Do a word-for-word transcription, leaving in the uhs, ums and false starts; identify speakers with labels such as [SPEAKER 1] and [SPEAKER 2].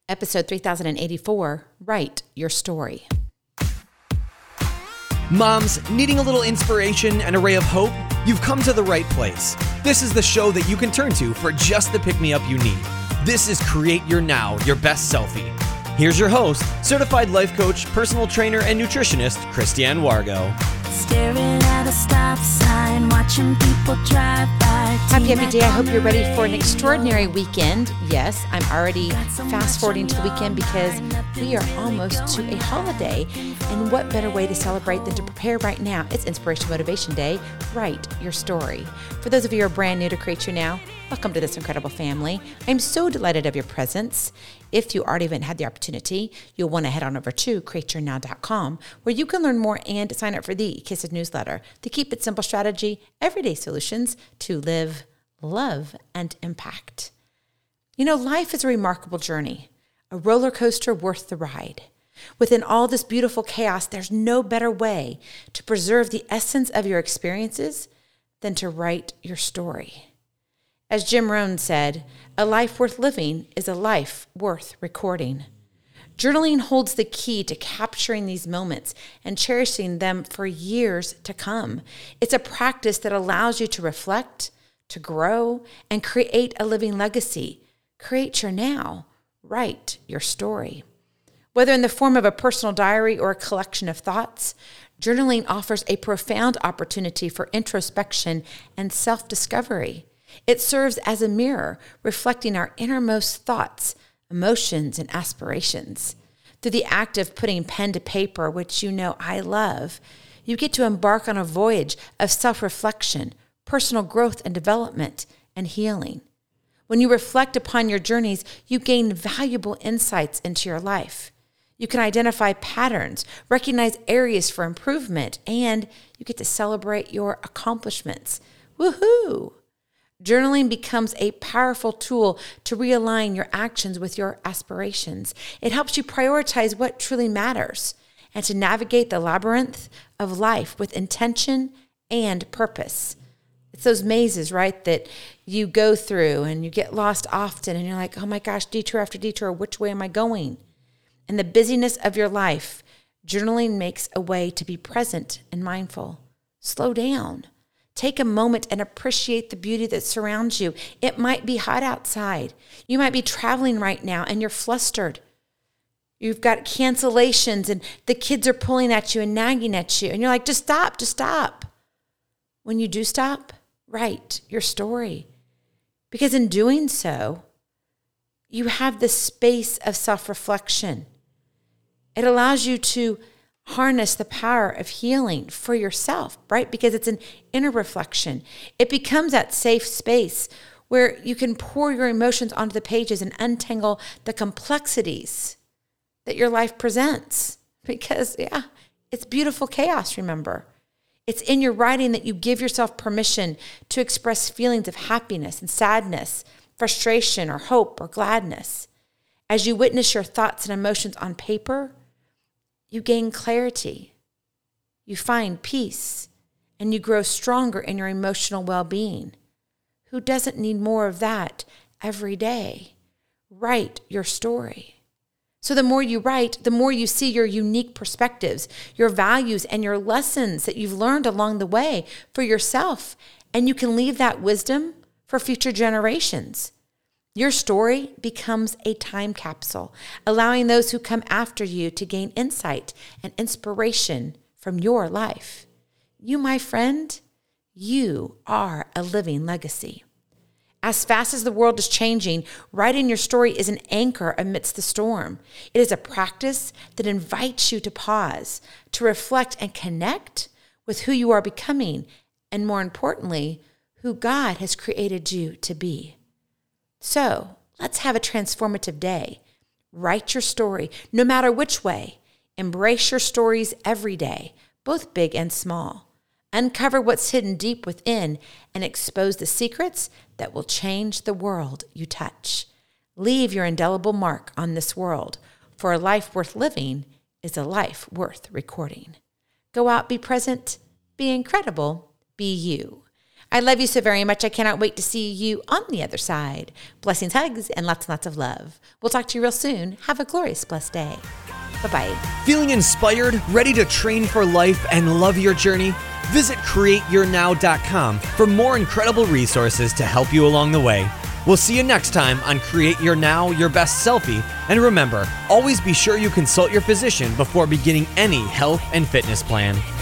[SPEAKER 1] Episode three thousand eighty-four, Write Your Story.
[SPEAKER 2] Moms, needing a little inspiration and a ray of hope? You've come to the right place. This is the show that you can turn to for just the pick-me-up you need. This is Create Your Now, Your Best Selfie. Here's your host, certified life coach, personal trainer, and nutritionist, Christiane Wargo.
[SPEAKER 3] Staring at a stop sign, watching people drive by.
[SPEAKER 1] Happy, happy day. I hope you're ready for an extraordinary weekend. Yes, I'm already fast forwarding to the weekend because we are almost to a holiday. And what better way to celebrate than to prepare right now? It's Inspiration Motivation Day. Write your story. For those of you who are brand new to Create Your Now, welcome to this incredible family. I'm so delighted of your presence. If you already haven't had the opportunity, you'll want to head on over to create your now dot com, where you can learn more and sign up for the KISS newsletter, the Keep It Simple strategy, everyday solutions to live, love, and impact. You know, life is a remarkable journey, a roller coaster worth the ride. Within all this beautiful chaos, there's no better way to preserve the essence of your experiences than to write your story. As Jim Rohn said, a life worth living is a life worth recording. Journaling holds the key to capturing these moments and cherishing them for years to come. It's a practice that allows you to reflect, to grow, and create a living legacy. Create your now. Write your story. Whether in the form of a personal diary or a collection of thoughts, journaling offers a profound opportunity for introspection and self-discovery. It serves as a mirror, reflecting our innermost thoughts, emotions, and aspirations. Through the act of putting pen to paper, which you know I love, you get to embark on a voyage of self-reflection, personal growth and development, and healing. When you reflect upon your journeys, you gain valuable insights into your life. You can identify patterns, recognize areas for improvement, and you get to celebrate your accomplishments. Woohoo! Journaling becomes a powerful tool to realign your actions with your aspirations. It helps you prioritize what truly matters and to navigate the labyrinth of life with intention and purpose. It's those mazes, right, that you go through and you get lost often and you're like, oh my gosh, detour after detour, which way am I going? In the busyness of your life, journaling makes a way to be present and mindful. Slow down. Take a moment and appreciate the beauty that surrounds you. It might be hot outside. You might be traveling right now and you're flustered. You've got cancellations and the kids are pulling at you and nagging at you. And you're like, just stop, just stop. When you do stop, write your story. Because in doing so, you have the space of self-reflection. It allows you to harness the power of healing for yourself, right? Because it's an inner reflection. It becomes that safe space where you can pour your emotions onto the pages and untangle the complexities that your life presents. Because, yeah, it's beautiful chaos, remember. It's in your writing that you give yourself permission to express feelings of happiness and sadness, frustration or hope or gladness. As you witness your thoughts and emotions on paper, you gain clarity, you find peace, and you grow stronger in your emotional well-being. Who doesn't need more of that every day? Write your story. So the more you write, the more you see your unique perspectives, your values, and your lessons that you've learned along the way for yourself, and you can leave that wisdom for future generations. Your story becomes a time capsule, allowing those who come after you to gain insight and inspiration from your life. You, my friend, you are a living legacy. As fast as the world is changing, writing your story is an anchor amidst the storm. It is a practice that invites you to pause, to reflect and connect with who you are becoming, and more importantly, who God has created you to be. So let's have a transformative day. Write your story, no matter which way. Embrace your stories every day, both big and small. Uncover what's hidden deep within and expose the secrets that will change the world you touch. Leave your indelible mark on this world, for a life worth living is a life worth recording. Go out, be present, be incredible, be you. I love you so very much. I cannot wait to see you on the other side. Blessings, hugs, and lots and lots of love. We'll talk to you real soon. Have a glorious, blessed day. Bye-bye.
[SPEAKER 2] Feeling inspired, ready to train for life, and love your journey? Visit create your now dot com for more incredible resources to help you along the way. We'll see you next time on Create Your Now, Your Best Selfie. And remember, always be sure you consult your physician before beginning any health and fitness plan.